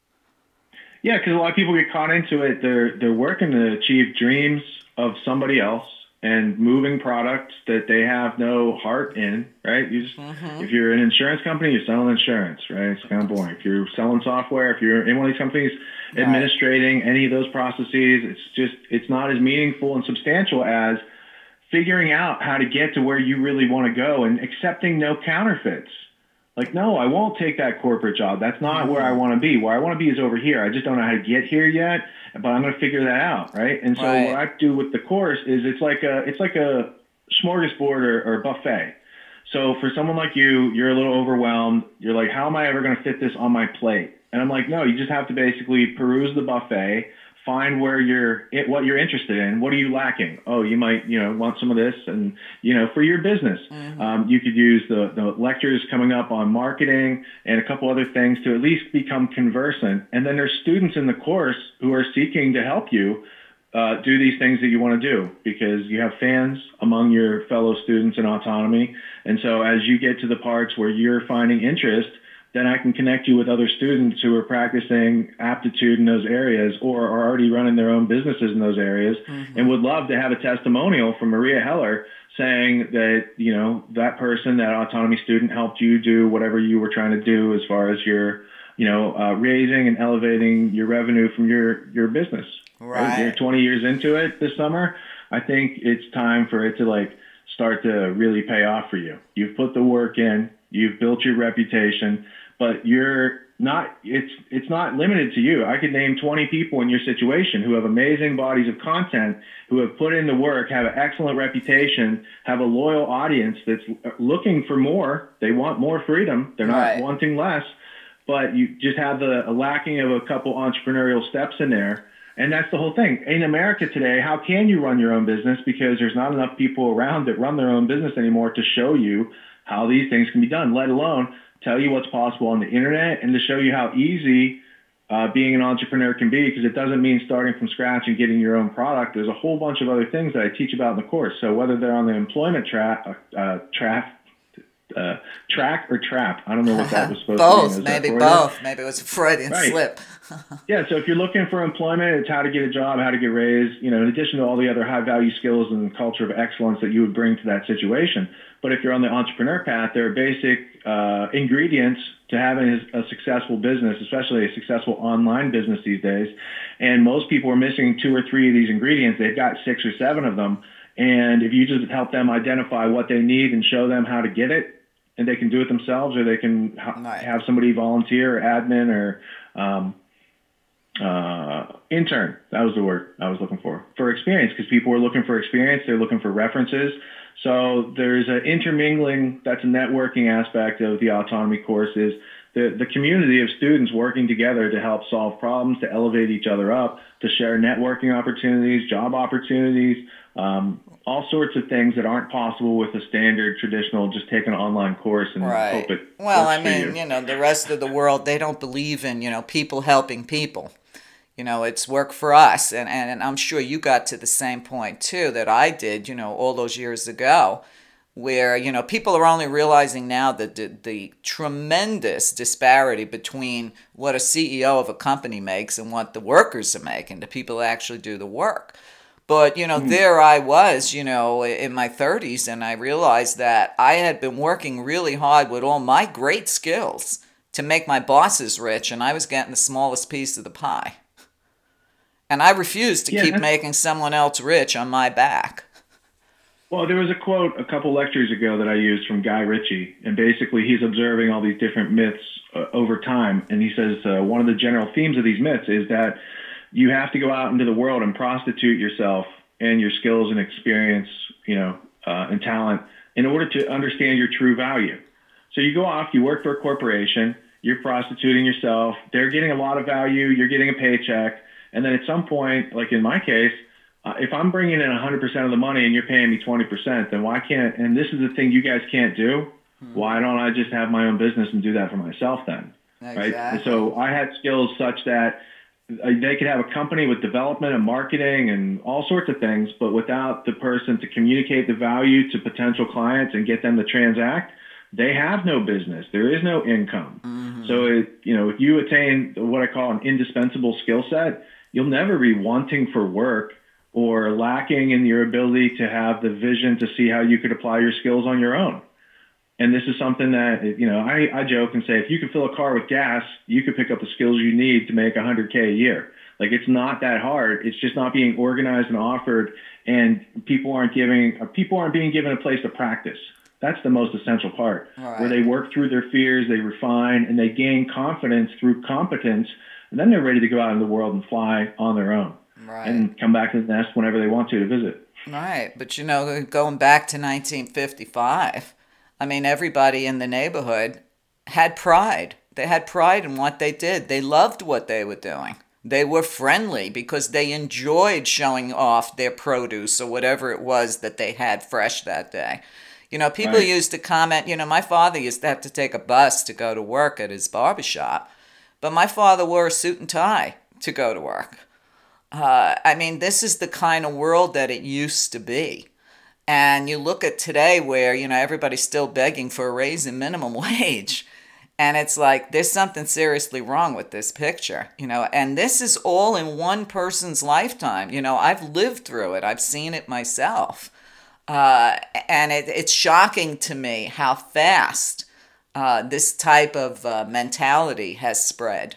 Yeah, because a lot of people get caught into it. They're, they're working to achieve dreams of somebody else and moving products that they have no heart in, right? You just, mm-hmm. If you're an insurance company, you're selling insurance, right? It's kind of boring. If you're selling software, if you're in one of these companies right. administrating any of those processes, it's just, it's not as meaningful and substantial as figuring out how to get to where you really want to go and accepting no counterfeits. Like, no, I won't take that corporate job. That's not mm-hmm. where I want to be. Where I want to be is over here. I just don't know how to get here yet, but I'm going to figure that out, right? And so right. what I do with the course is it's like a it's like a smorgasbord or, or buffet. So for someone like you, you're a little overwhelmed. You're like, how am I ever going to fit this on my plate? And I'm like, no, you just have to basically peruse the buffet, find where you're, what you're interested in. What are you lacking? Oh, you might, you know, want some of this, and you know, for your business, mm-hmm. um, you could use the, the lectures coming up on marketing and a couple other things to at least become conversant. And then there's students in the course who are seeking to help you uh, do these things that you want to do, because you have fans among your fellow students in autonomy. And so as you get to the parts where you're finding interest, then I can connect you with other students who are practicing aptitude in those areas or are already running their own businesses in those areas, mm-hmm. and would love to have a testimonial from Maria Heller saying that, you know, that person, that autonomy student helped you do whatever you were trying to do as far as your, you know, uh, raising and elevating your revenue from your, your business. Right. right. You're twenty years into it this summer. I think it's time for it to like start to really pay off for you. You've put the work in, you've built your reputation, but you're not, it's, it's not limited to you. I could name twenty people in your situation who have amazing bodies of content, who have put in the work, have an excellent reputation, have a loyal audience that's looking for more. They want more freedom. They're not right. wanting less, but you just have the a lacking of a couple entrepreneurial steps in there. And that's the whole thing. In America today, how can you run your own business? Because there's not enough people around that run their own business anymore to show you how these things can be done, let alone tell you what's possible on the internet and to show you how easy uh, being an entrepreneur can be, because it doesn't mean starting from scratch and getting your own product. There's a whole bunch of other things that I teach about in the course. So whether they're on the employment track, uh, track, uh, track or trap. I don't know what that was supposed both, to be. maybe both. Maybe it was a Freudian right. slip. Yeah, so if you're looking for employment, it's how to get a job, how to get raised, you know, in addition to all the other high-value skills and culture of excellence that you would bring to that situation. But if you're on the entrepreneur path, there are basic uh, ingredients to having a, a successful business, especially a successful online business these days. And most people are missing two or three of these ingredients. They've got six or seven of them. And if you just help them identify what they need and show them how to get it, and they can do it themselves, or they can ha- Right. have somebody volunteer or admin or um, uh, intern. That was the word I was looking for, for experience, because people are looking for experience. They're looking for references. So there's an intermingling. That's a networking aspect of the autonomy course, is the, the community of students working together to help solve problems, to elevate each other up, to share networking opportunities, job opportunities, um, all sorts of things that aren't possible with a standard traditional just take an online course and Right. hope it Well, works I for mean, you. you know, the rest of the world, they don't believe in, you know, people helping people. You know, it's work for us. And, and, and I'm sure you got to the same point, too, that I did, you know, all those years ago, where, you know, people are only realizing now that the, the tremendous disparity between what a C E O of a company makes and what the workers are making, the people that actually do the work. But, you know, Mm. there I was, you know, in my thirties, and I realized that I had been working really hard with all my great skills to make my bosses rich, and I was getting the smallest piece of the pie. And I refused to Yeah, keep that's, making someone else rich on my back. well, there was a quote a couple lectures ago that I used from Guy Ritchie, and basically he's observing all these different myths uh, over time, and he says uh, one of the general themes of these myths is that you have to go out into the world and prostitute yourself and your skills and experience, you know, uh, and talent in order to understand your true value. So you go off, you work for a corporation, you're prostituting yourself, they're getting a lot of value, you're getting a paycheck, and then at some point, like in my case, uh, if I'm bringing in one hundred percent of the money and you're paying me twenty percent, then why can't, and this is the thing you guys can't do, hmm. why don't I just have my own business and do that for myself then? Exactly. Right? So I had skills such that they could have a company with development and marketing and all sorts of things, but without the person to communicate the value to potential clients and get them to transact, they have no business. There is no income. Mm-hmm. So, it, you know, if you attain what I call an indispensable skill set, you'll never be wanting for work or lacking in your ability to have the vision to see how you could apply your skills on your own. And this is something that, you know, I, I joke and say, if you could fill a car with gas, you could pick up the skills you need to make one hundred K a year. Like, it's not that hard. It's just not being organized and offered, and people aren't giving, people aren't being given a place to practice. That's the most essential part, right. Where they work through their fears, they refine, and they gain confidence through competence, and then they're ready to go out in the world and fly on their own, right. And come back to the nest whenever they want to to visit. Right, but you know, going back to nineteen fifty-five, I mean, everybody in the neighborhood had pride. They had pride in what they did. They loved what they were doing. They were friendly because they enjoyed showing off their produce or whatever it was that they had fresh that day. You know, people right. used to comment, you know, my father used to have to take a bus to go to work at his barbershop, but my father wore a suit and tie to go to work. Uh, I mean, this is the kind of world that it used to be. And you look at today where, you know, everybody's still begging for a raise in minimum wage. And it's like, there's something seriously wrong with this picture, you know, and this is all in one person's lifetime. You know, I've lived through it. I've seen it myself. Uh, and it, it's shocking to me how fast uh, this type of uh, mentality has spread.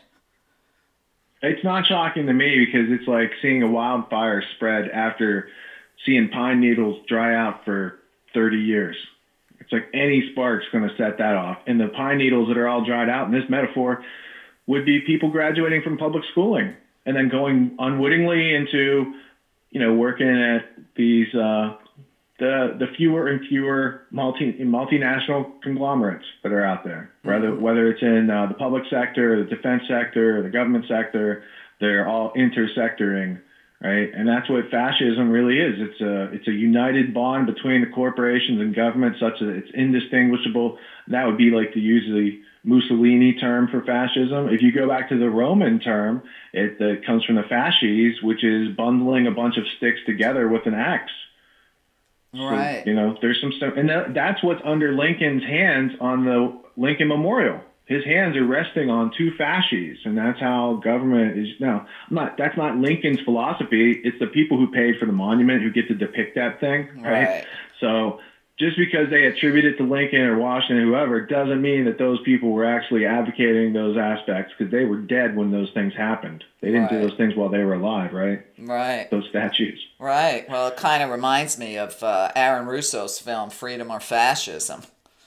It's not shocking to me because it's like seeing a wildfire spread after seeing pine needles dry out for thirty years. It's like any spark's going to set that off. And the pine needles that are all dried out in this metaphor would be people graduating from public schooling and then going unwittingly into, you know, working at these, uh, the the fewer and fewer multi multinational conglomerates that are out there, whether, mm-hmm. whether it's in uh, the public sector, the defense sector, the government sector, they're all intersectoring. Right, and that's what fascism really is. It's a it's a united bond between the corporations and government, such that it's indistinguishable. That would be like to use the Mussolini term for fascism. If you go back to the Roman term, it, it comes from the fasces, which is bundling a bunch of sticks together with an axe. Right. So, you know, there's some stuff, and that, that's what's under Lincoln's hands on the Lincoln Memorial. His hands are resting on two fasces, and that's how government is now. I'm not. That's not Lincoln's philosophy. It's the people who paid for the monument who get to depict that thing, right? Right. So just because they attribute it to Lincoln or Washington, or whoever, doesn't mean that those people were actually advocating those aspects, because they were dead when those things happened. They didn't Right. do those things while they were alive, right? Right. Those statues. Right. Well, it kind of reminds me of uh, Aaron Russo's film Freedom or Fascism.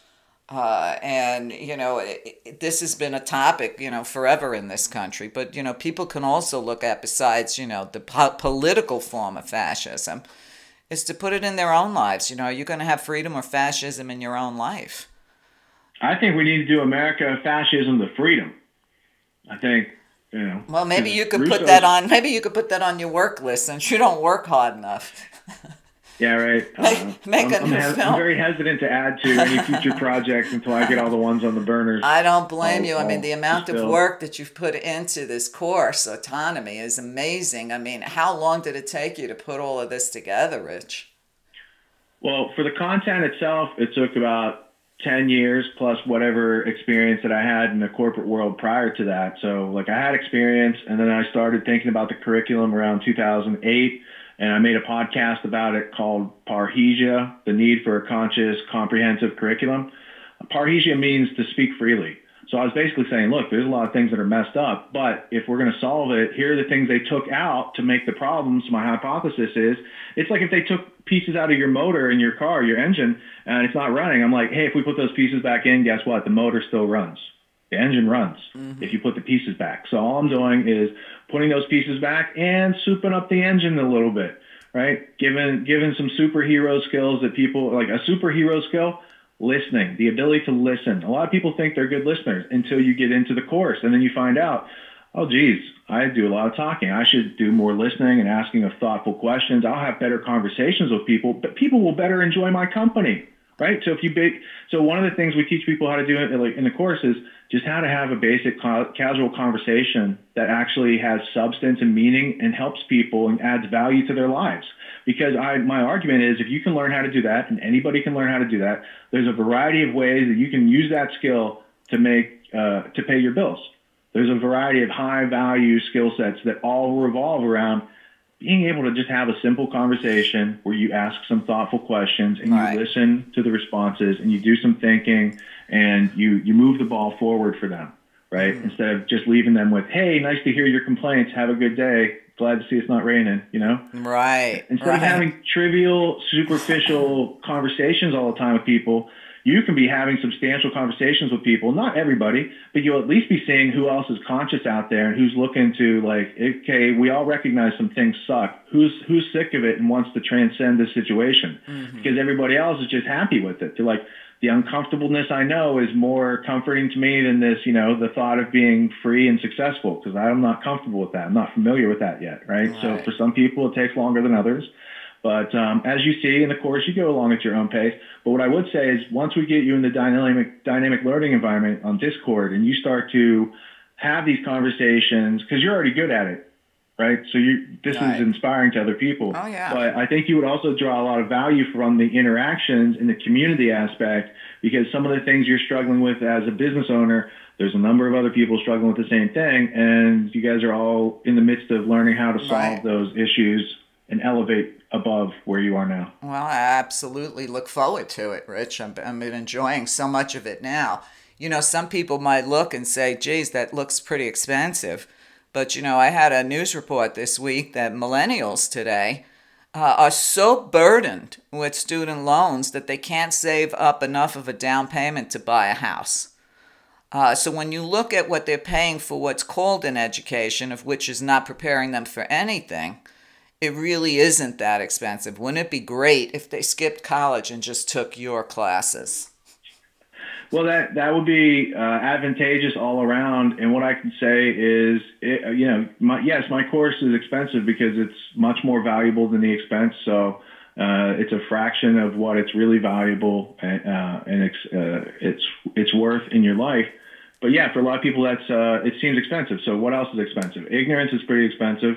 Uh, and, you know, it, it, this has been a topic, you know, forever in this country. But, you know, people can also look at, besides, you know, the po- political form of fascism, is to put it in their own lives. You know, are you going to have freedom or fascism in your own life? I think we need to do America fascism to freedom. I think, you know. Well, maybe you could Russo's, put that on, maybe you could put that on your work list since you don't work hard enough. Yeah, right. Make, Uh, make I'm, a I'm, new hes- film. I'm very hesitant to add to any future projects until I get all the ones on the burners. I don't blame I'll- you. I mean, I'll the amount of distill. work that you've put into this course, autonomy, is amazing. I mean, how long did it take you to put all of this together, Rich? Well, for the content itself, it took about ten years plus whatever experience that I had in the corporate world prior to that. So, like, I had experience, and then I started thinking about the curriculum around two thousand eight, and I made a podcast about it called Parrhesia, the need for a conscious, comprehensive curriculum. Parrhesia means to speak freely. So I was basically saying, look, there's a lot of things that are messed up, but if we're going to solve it, here are the things they took out to make the problems. My hypothesis is it's like if they took pieces out of your motor in your car, your engine, and it's not running. I'm like, hey, if we put those pieces back in, guess what? The motor still runs. The engine runs mm-hmm. if you put the pieces back. So all I'm doing is putting those pieces back and souping up the engine a little bit, right? Given, given some superhero skills that people, like a superhero skill, listening, the ability to listen. A lot of people think they're good listeners until you get into the course, and then you find out, oh, geez, I do a lot of talking. I should do more listening and asking of thoughtful questions. I'll have better conversations with people, but people will better enjoy my company, right? So if you big, so one of the things we teach people how to do it, like in the course, is just how to have a basic casual conversation that actually has substance and meaning and helps people and adds value to their lives. Because I, my argument is if you can learn how to do that, and anybody can learn how to do that, there's a variety of ways that you can use that skill to make, uh, to pay your bills. There's a variety of high value skill sets that all revolve around being able to just have a simple conversation where you ask some thoughtful questions and right. you listen to the responses and you do some thinking and you, you move the ball forward for them, right? Mm. Instead of just leaving them with, hey, nice to hear your complaints. Have a good day. Glad to see it's not raining, you know? Right. Instead right. of having trivial, superficial conversations all the time with people, you can be having substantial conversations with people, not everybody, but you'll at least be seeing who else is conscious out there and who's looking to, like, okay, we all recognize some things suck. Who's who's sick of it and wants to transcend this situation? Mm-hmm. Because everybody else is just happy with it. They're like, the uncomfortableness I know is more comforting to me than this, you know, the thought of being free and successful, because I'm not comfortable with that. I'm not familiar with that yet, right? right? So for some people, it takes longer than others. But um, as you see in the course, you go along at your own pace. But what I would say is once we get you in the dynamic dynamic learning environment on Discord and you start to have these conversations, because you're already good at it, right? So you, this right. is inspiring to other people. Oh, yeah. But I think you would also draw a lot of value from the interactions in the community aspect, because some of the things you're struggling with as a business owner, there's a number of other people struggling with the same thing. And you guys are all in the midst of learning how to solve right. those issues and elevate above where you are now. Well, I absolutely look forward to it, Rich. I'm, I'm enjoying so much of it now. You know, some people might look and say, geez, that looks pretty expensive. But, you know, I had a news report this week that millennials today uh, are so burdened with student loans that they can't save up enough of a down payment to buy a house. Uh, so when you look at what they're paying for what's called an education, of which is not preparing them for anything, it really isn't that expensive. Wouldn't it be great if they skipped college and just took your classes? Well, that, that would be uh, advantageous all around. And what I can say is, it, you know, my, yes, my course is expensive because it's much more valuable than the expense. So uh, it's a fraction of what it's really valuable and, uh, and it's, uh, it's, it's worth in your life. But yeah, for a lot of people, that's uh, it seems expensive. So what else is expensive? Ignorance is pretty expensive.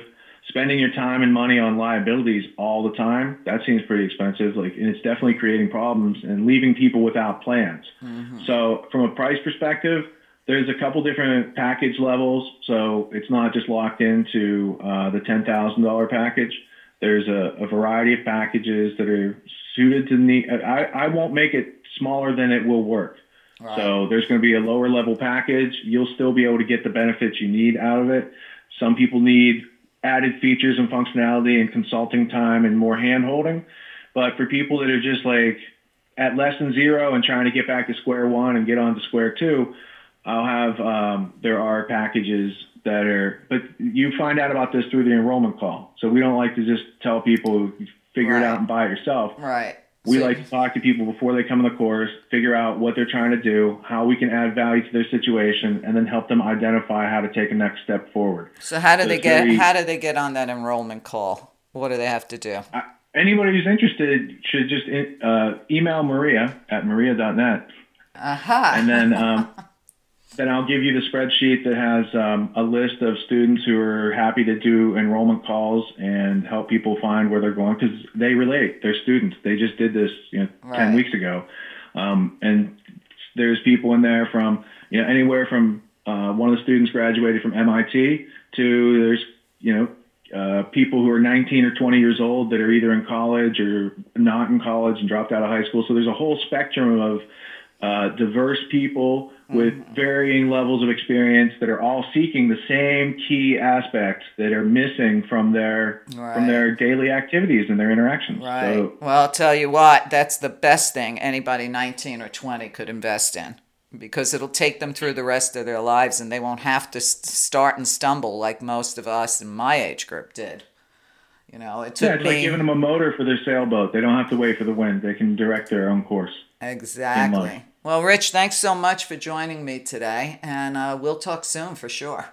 spending your time and money on liabilities all the time, that seems pretty expensive. Like, and it's definitely creating problems and leaving people without plans. Mm-hmm. So from a price perspective, there's a couple different package levels. So it's not just locked into uh, the ten thousand dollars package. There's a, a variety of packages that are suited to need. I, I won't make it smaller than it will work. Right. So there's going to be a lower level package. You'll still be able to get the benefits you need out of it. Some people need added features and functionality and consulting time and more hand holding. But for people that are just like at less than zero and trying to get back to square one and get on to square two, I'll have, um, there are packages that are, but you find out about this through the enrollment call. So we don't like to just tell people, figure right. it out and buy it yourself. Right. We so, like to talk to people before they come in the course, figure out what they're trying to do, how we can add value to their situation, and then help them identify how to take a next step forward. So how do so they get, very, how do they get on that enrollment call? What do they have to do? Uh, anybody who's interested should just uh, email Maria at maria dot net. Aha. And then, um, then I'll give you the spreadsheet that has um, a list of students who are happy to do enrollment calls and help people find where they're going, because they relate. They're students. They just did this, you know, right. ten weeks ago. Um, and there's people in there from, you know, anywhere from uh, one of the students graduated from M I T to there's, you know, uh, people who are nineteen or twenty years old that are either in college or not in college and dropped out of high school. So there's a whole spectrum of uh, diverse people with varying levels of experience that are all seeking the same key aspects that are missing from their right. from their daily activities and their interactions. Right. So, well, I'll tell you what, that's the best thing anybody nineteen or twenty could invest in, because it'll take them through the rest of their lives and they won't have to start and stumble like most of us in my age group did. You know, it took yeah, it's me... like giving them a motor for their sailboat. They don't have to wait for the wind. They can direct their own course. Exactly. Well, Rich, thanks so much for joining me today, and uh, we'll talk soon for sure.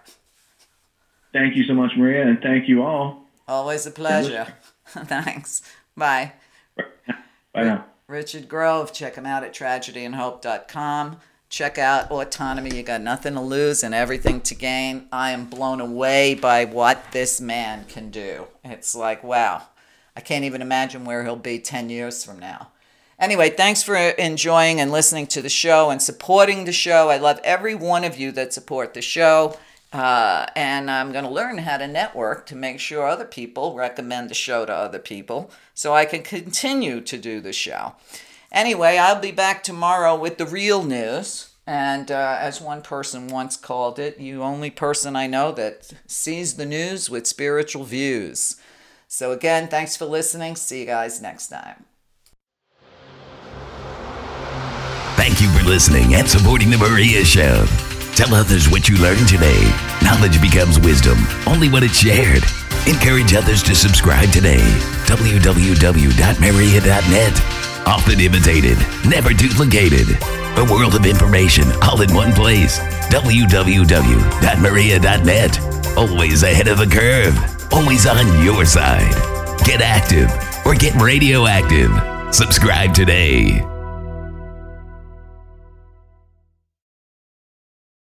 Thank you so much, Maria, and thank you all. Always a pleasure. Thanks. Bye. Bye now. Richard Grove, check him out at tragedy and hope dot com. Check out Autonomy. You got nothing to lose and everything to gain. I am blown away by what this man can do. It's like, wow. I can't even imagine where he'll be ten years from now. Anyway, thanks for enjoying and listening to the show and supporting the show. I love every one of you that support the show. Uh, and I'm going to learn how to network to make sure other people recommend the show to other people so I can continue to do the show. Anyway, I'll be back tomorrow with the real news. And uh, as one person once called it, you only person I know that sees the news with spiritual views. So again, thanks for listening. See you guys next time. Thank you for listening and supporting The Maria Show. Tell others what you learned today. Knowledge becomes wisdom only when it's shared. Encourage others to subscribe today. w w w dot maria dot net. Often imitated, never duplicated. A world of information all in one place. w w w dot maria dot net. Always ahead of the curve. Always on your side. Get active or get radioactive. Subscribe today.